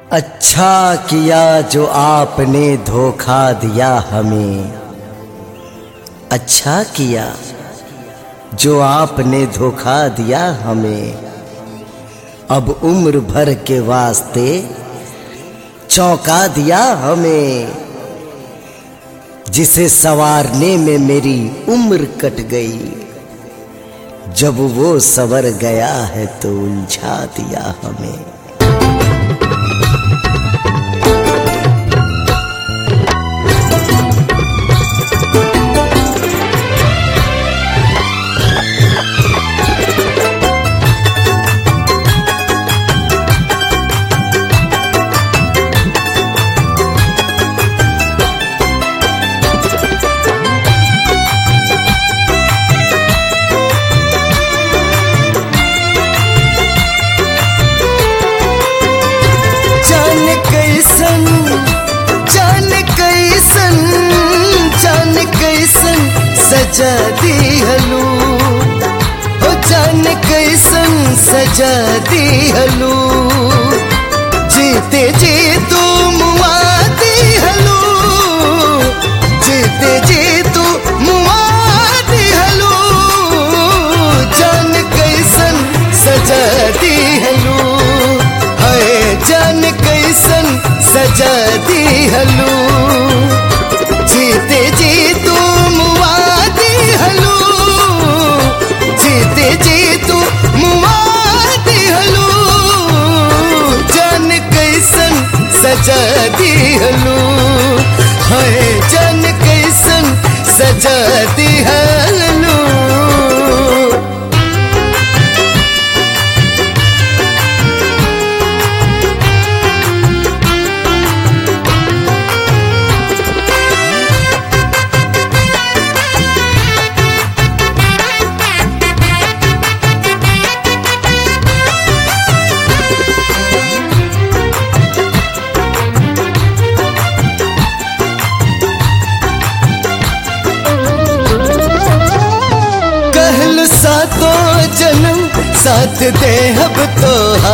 अच्छा किया जो आपने धोखा दिया हमें, अच्छा किया जो आपने धोखा दिया हमें। अब उम्र भर के वास्ते चौंका दिया हमें, जिसे संवारने में मेरी उम्र कट गई। जब वो संवर गया है तो उलझा दिया हमें। सजा दिहलू हो जान कैसन सजा दिहलू, जीते जी तू मुआ दिहलू, जीते जी तू मुआ दिहलू। जान कैसन सजा दिहलू, हाय जान कैसन सजा दिहलू, जीते जी तू मुआ दिहलू, जीते जी तू मुआ दिहलू। जान कैसन सजा दिहलू, हाय जान कैसन सजा दिहलू। सातो जन्म साथ दे अब तो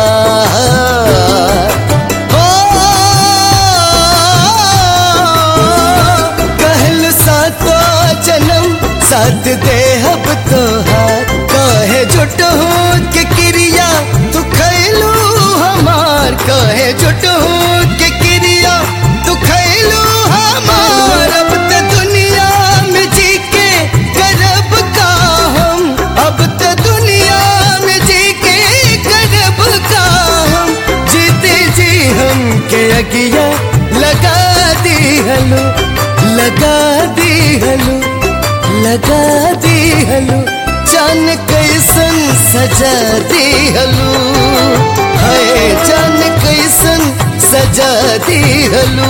कहल सातो जन्म साथ दे अब तो कहे जुट हो के क्रिया तू खैलू हमार, कहे जुट हो के क्रिया तू खैलू हमार। अब तो दुनिया में जी के करब का हम, अब तो दुनिया में जी के करब का हम। जीते जी हम के अगिया लगा दिहलू, लगा दिहलू, लगा दिहलू। जान कैसन सजा दिहलू, हाय जान कैसन सजा दिहलू।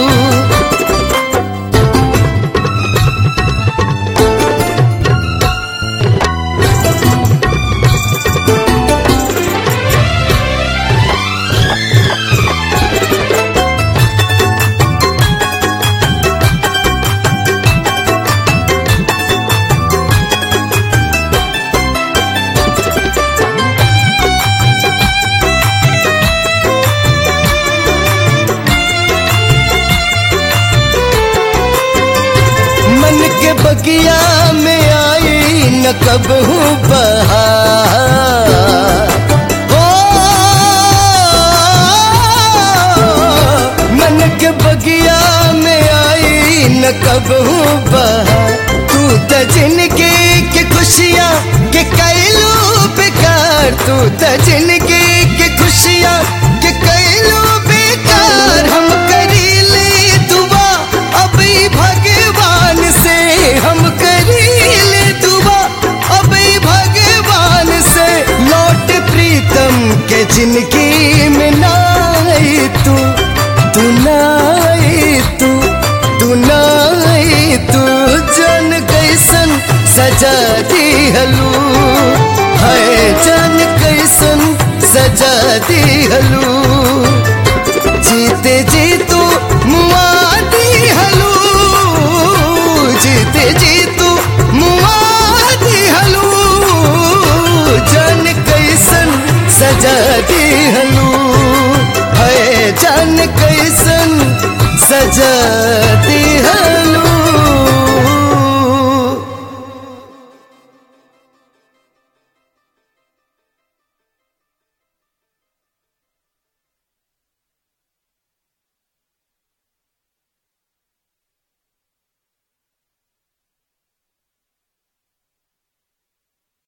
बगिया में आई न कब हूँ बहार, मन के बगिया में आई न कब हूँ बहार। तू तो जिंदगी के खुशियाँ के कैलू बेकार, तू तो जिंदगी के खुशियाँ के कैलू बेकार। हम करी ले दुआ अब भगवान से, हम करी ले दुआ अब भगवान से। लौट प्रीतम के जिंदगी में नाई तू, तू नाई तू, तू नाई तू। जान कैसन सजा दिहलू, हाय जान कैसन सजा दिहलू।